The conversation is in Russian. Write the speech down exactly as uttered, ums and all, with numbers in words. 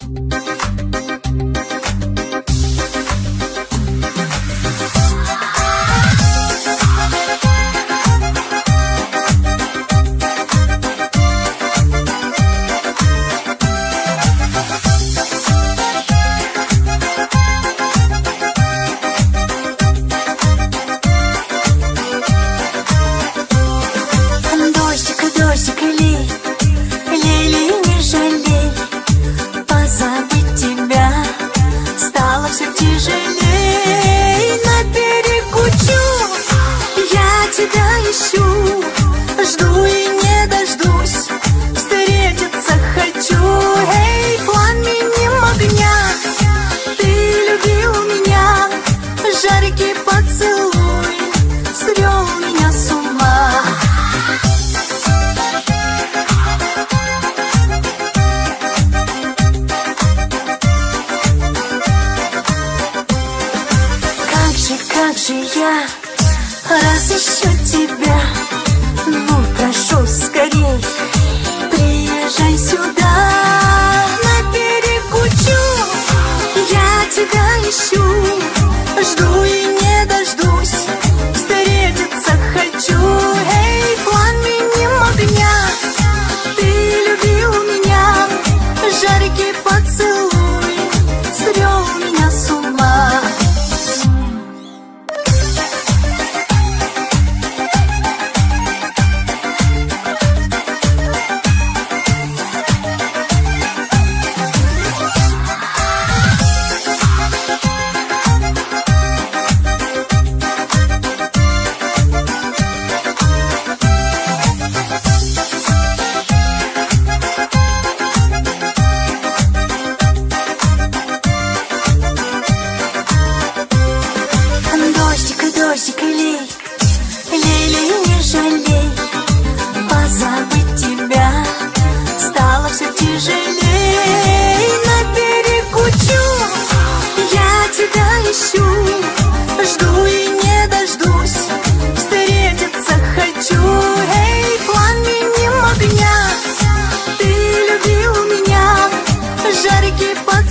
Как же я разыщу тебя? Ну, прошу, скорей, приезжай сюда. На берегу Чу я тебя ищу, жду и не дождусь, встретиться хочу. Эй, пламенем огня, ты любил меня, жаркий поцелуй свел меня с ума. Дождик, лей, лей, лей, не жалей, позабыть тебя стало все тяжелей. На берегу Чу я тебя ищу, жду и не дождусь, встретиться хочу. Эй, пламенем огня, ты любил меня, жаркий поцелуй